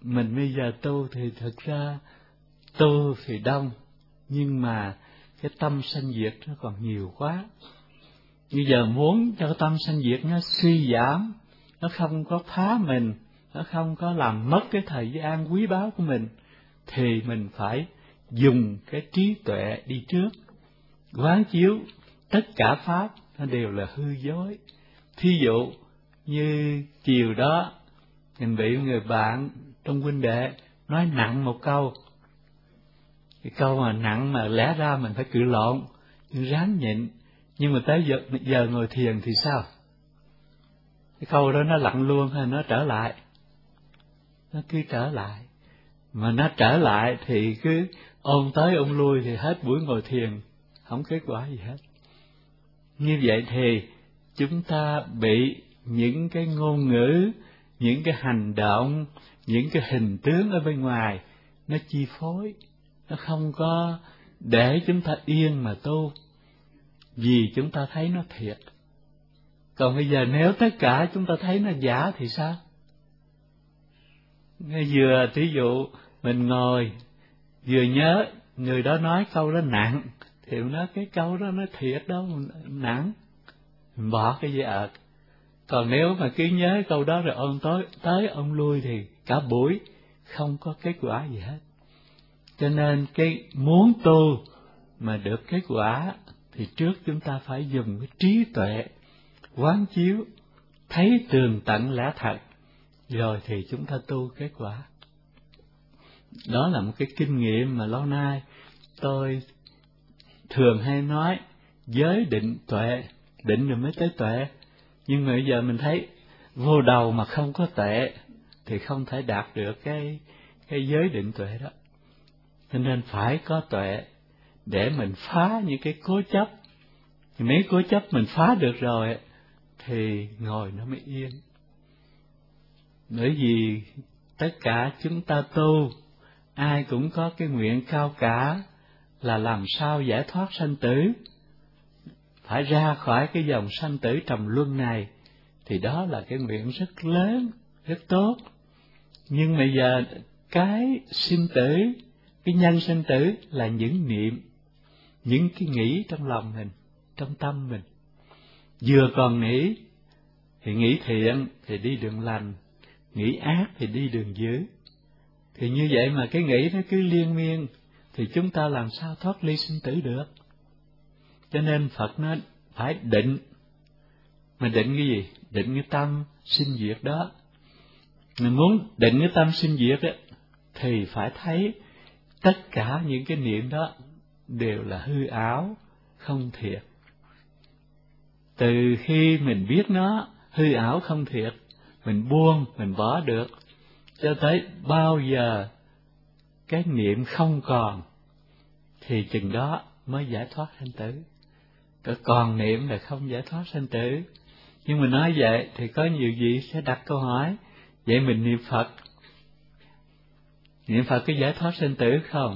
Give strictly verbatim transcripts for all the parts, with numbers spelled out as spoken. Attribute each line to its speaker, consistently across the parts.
Speaker 1: mình bây giờ tu thì thực ra tu thì đông, nhưng mà cái tâm sanh diệt nó còn nhiều quá. Bây giờ muốn cho tâm sanh diệt nó suy giảm, nó không có phá mình, nó không có làm mất cái thời gian quý báu của mình, thì mình phải dùng cái trí tuệ đi trước, quán chiếu tất cả pháp nó đều là hư dối. Thí dụ như chiều đó mình bị người bạn trong huynh đệ nói nặng một câu, cái câu mà nặng mà lẽ ra mình phải cự lộn, nhưng ráng nhịn, nhưng mà tới giờ, giờ ngồi thiền thì sao? Cái câu đó nó lặn luôn hay nó trở lại? Nó cứ trở lại, mà nó trở lại thì cứ ôm tới ôm lui thì hết buổi ngồi thiền, không kết quả gì hết. Như vậy thì chúng ta bị những cái ngôn ngữ, những cái hành động, những cái hình tướng ở bên ngoài nó chi phối, nó không có để chúng ta yên mà tu, vì chúng ta thấy nó thiệt. Còn bây giờ nếu tất cả chúng ta thấy nó giả thì sao? Ngay vừa thí dụ mình ngồi, vừa nhớ người đó nói câu đó nặng, thì mình nói cái câu đó nó thiệt đâu, nặng, mình bỏ cái dây ợt. Còn nếu mà cứ nhớ câu đó rồi ôm tới, tới ôm lui thì cả buổi không có kết quả gì hết. Cho nên cái muốn tu mà được kết quả thì trước chúng ta phải dùng cái trí tuệ quán chiếu, thấy tường tận lẽ thật, rồi thì chúng ta tu kết quả. Đó là một cái kinh nghiệm mà lâu nay tôi thường hay nói, giới định tuệ, định rồi mới tới tuệ. Nhưng mà bây giờ mình thấy vô đầu mà không có tuệ thì không thể đạt được cái cái giới định tuệ đó. Cho nên phải có tuệ để mình phá những cái cố chấp. Thì mấy cố chấp mình phá được rồi thì ngồi nó mới yên. Bởi vì tất cả chúng ta tu, ai cũng có cái nguyện cao cả là làm sao giải thoát sanh tử, phải ra khỏi cái dòng sanh tử trầm luân này, thì đó là cái nguyện rất lớn, rất tốt. Nhưng bây giờ cái sinh tử, cái nhân sinh tử là những niệm, những cái nghĩ trong lòng mình, trong tâm mình. Vừa còn nghĩ thì nghĩ thiện thì đi đường lành, nghĩ ác thì đi đường dữ. Thì như vậy mà cái nghĩ nó cứ liên miên, thì chúng ta làm sao thoát ly sinh tử được? Cho nên Phật nói phải định. Mà định cái gì? Định cái tâm sinh diệt đó. Mình muốn định cái tâm sinh diệt đó, thì phải thấy tất cả những cái niệm đó đều là hư ảo, không thiệt. Từ khi mình biết nó hư ảo không thiệt, mình buông, mình bỏ được, cho tới bao giờ cái niệm không còn, thì chừng đó mới giải thoát sanh tử. Còn niệm là không giải thoát sanh tử. Nhưng mà nói vậy thì có nhiều vị sẽ đặt câu hỏi, vậy mình niệm Phật, niệm Phật có giải thoát sanh tử không?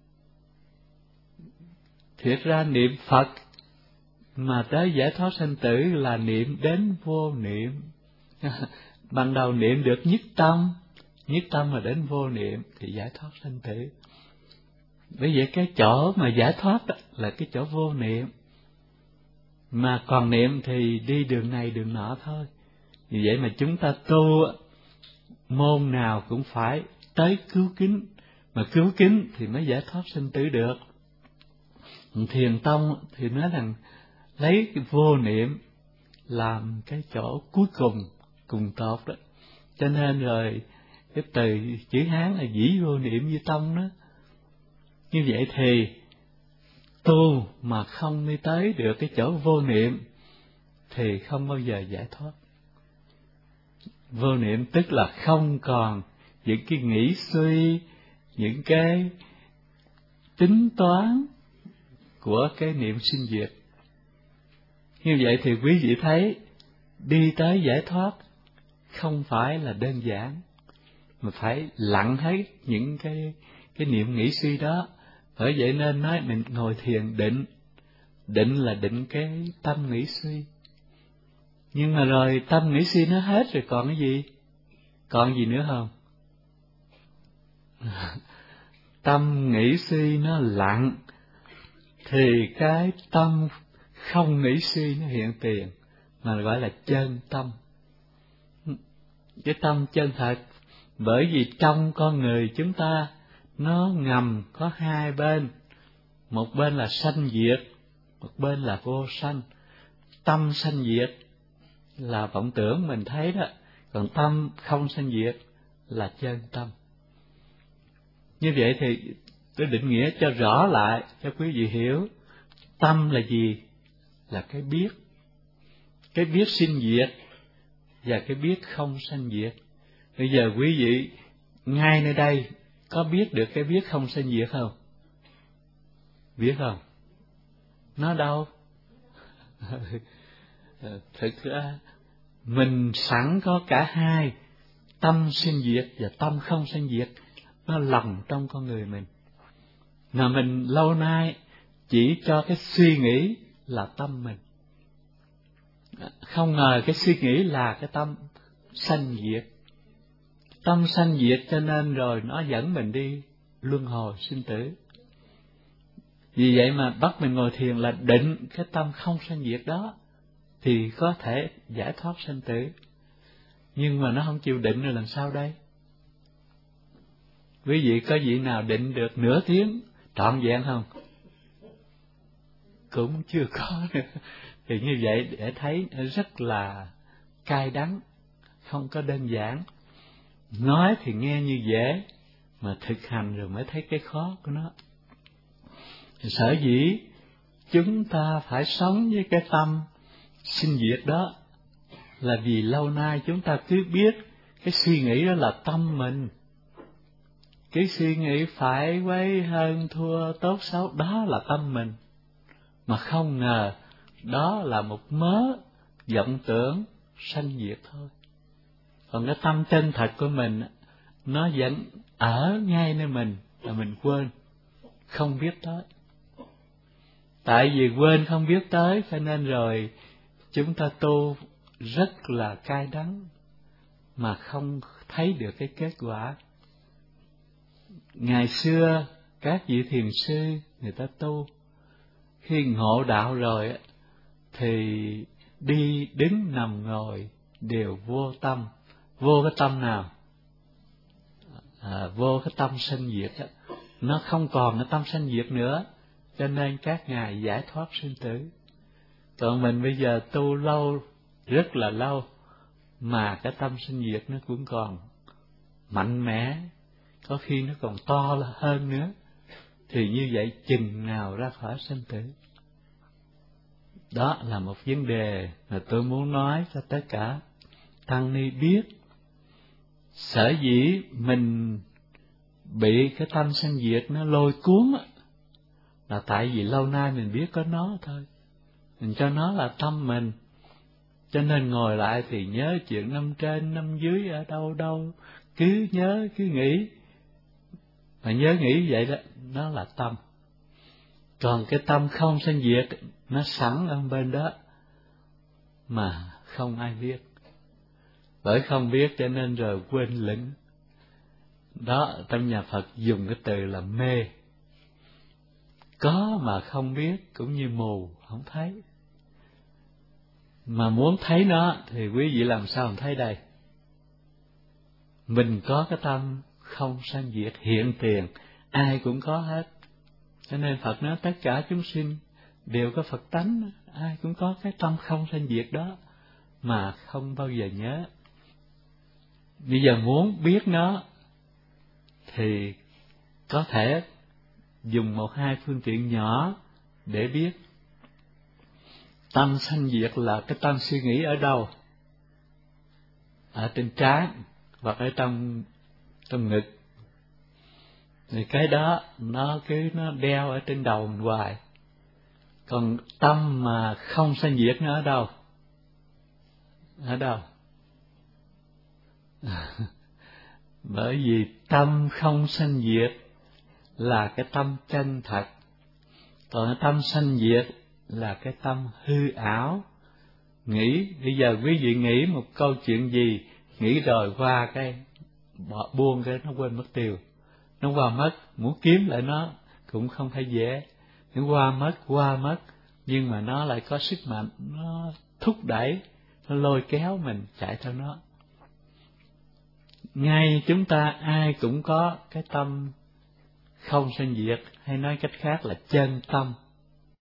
Speaker 1: Thiệt ra niệm Phật mà tới giải thoát sanh tử là niệm đến vô niệm. Ban đầu niệm được nhất tâm, nhất tâm mà đến vô niệm thì giải thoát sanh tử. Bởi vậy cái chỗ mà giải thoát đó là cái chỗ vô niệm, mà còn niệm thì đi đường này đường nọ thôi. Vì vậy mà chúng ta tu môn nào cũng phải tới cứu kính, mà cứu kính thì mới giải thoát sinh tử được. Thiền tông thì nói rằng lấy cái vô niệm làm cái chỗ cuối cùng, cùng tột đó. Cho nên rồi cái từ chữ Hán là dĩ vô niệm như tông đó. Như vậy thì tu mà không đi tới được cái chỗ vô niệm thì không bao giờ giải thoát. Vô niệm tức là không còn những cái nghĩ suy, những cái tính toán của cái niệm sinh diệt. Như vậy thì quý vị thấy đi tới giải thoát không phải là đơn giản, mà phải lặng hết những cái cái niệm nghĩ suy đó. Bởi vậy nên nói mình ngồi thiền định, định là định cái tâm nghĩ suy. Nhưng mà rồi tâm nghĩ suy nó hết rồi còn cái gì? Còn gì nữa không? Tâm nghĩ suy nó lặng, thì cái tâm không nghĩ suy nó hiện tiền, mà gọi là chân tâm. Cái tâm chân thật, bởi vì trong con người chúng ta nó ngầm có hai bên, một bên là sanh diệt, một bên là vô sanh. Tâm sanh diệt là vọng tưởng mình thấy đó, còn tâm không sanh diệt là chân tâm. Như vậy thì tôi định nghĩa cho rõ lại cho quý vị hiểu. Tâm là gì? Là cái biết, cái biết sinh diệt và cái biết không sanh diệt. Bây giờ quý vị ngay nơi đây có biết được cái biết không sanh diệt không? Biết không? Nó đâu? Thực ra mình sẵn có cả hai, tâm sinh diệt và tâm không sanh diệt, nó lồng trong con người mình. Mà mình lâu nay chỉ cho cái suy nghĩ là tâm mình. Không ngờ cái suy nghĩ là cái tâm sanh diệt. Tâm sanh diệt cho nên rồi nó dẫn mình đi luân hồi sinh tử. Vì vậy mà bắt mình ngồi thiền là định cái tâm không sanh diệt đó, thì có thể giải thoát sanh tử. Nhưng mà nó không chịu định rồi làm sao đây? Quý vị có vị nào định được nửa tiếng trọn vẹn không? Cũng chưa có nữa. Thì như vậy để thấy rất là cay đắng, không có đơn giản. Nói thì nghe như dễ, mà thực hành rồi mới thấy cái khó của nó. Sở dĩ chúng ta phải sống với cái tâm sinh diệt đó là vì lâu nay chúng ta cứ biết cái suy nghĩ đó là tâm mình. Cái suy nghĩ phải quấy hơn thua tốt xấu đó là tâm mình. Mà không ngờ đó là một mớ vọng tưởng sanh diệt thôi. Còn cái tâm chân thật của mình nó vẫn ở ngay nơi mình, là mình quên, không biết tới. Tại vì quên không biết tới cho nên rồi chúng ta tu rất là cay đắng mà không thấy được cái kết quả. Ngày xưa các vị thiền sư người ta tu, khi ngộ đạo rồi thì đi đứng nằm ngồi đều vô tâm. Vô cái tâm nào? À, vô cái tâm sanh diệt đó. Nó không còn cái tâm sanh diệt nữa, cho nên các ngài giải thoát sinh tử. Còn mình bây giờ tu lâu, rất là lâu, mà cái tâm sanh diệt nó cũng còn mạnh mẽ, có khi nó còn to hơn nữa. Thì như vậy chừng nào ra khỏi sinh tử? Đó là một vấn đề mà tôi muốn nói cho tất cả tăng ni biết. Sở dĩ mình bị cái tâm sanh diệt nó lôi cuốn là tại vì lâu nay mình biết có nó thôi, mình cho nó là tâm mình, cho nên ngồi lại thì nhớ chuyện năm trên năm dưới ở đâu đâu, cứ nhớ cứ nghĩ, mà nhớ nghĩ vậy đó, nó là tâm. Còn cái tâm không sanh diệt nó sẵn ở bên đó mà không ai biết. Bởi không biết cho nên rồi quên lĩnh. Đó, trong nhà Phật dùng cái từ là mê. Có mà không biết, cũng như mù, không thấy. Mà muốn thấy nó thì quý vị làm sao mà thấy đây? Mình có cái tâm không sanh diệt hiện tiền, ai cũng có hết. Cho nên Phật nói tất cả chúng sinh đều có Phật tánh, ai cũng có cái tâm không sanh diệt đó, mà không bao giờ nhớ. Bây giờ muốn biết nó thì có thể dùng một hai phương tiện nhỏ để biết. Tâm sanh diệt là cái tâm suy nghĩ ở đâu? Ở trên trán hoặc ở trong trong ngực. Thì cái đó nó cứ nó đeo ở trên đầu mình hoài. Còn tâm mà không sanh diệt nó ở đâu? Ở đâu? Bởi vì tâm không sanh diệt là cái tâm chân thật, còn cái tâm sanh diệt là cái tâm hư ảo. Nghĩ, bây giờ quý vị nghĩ một câu chuyện gì, nghĩ rồi qua cái bỏ buông cái nó quên mất tiêu, nó qua mất, muốn kiếm lại nó cũng không phải dễ. Nó qua mất, qua mất, nhưng mà nó lại có sức mạnh, nó thúc đẩy, nó lôi kéo mình chạy theo nó. Ngay chúng ta ai cũng có cái tâm không sanh diệt, hay nói cách khác là chân tâm.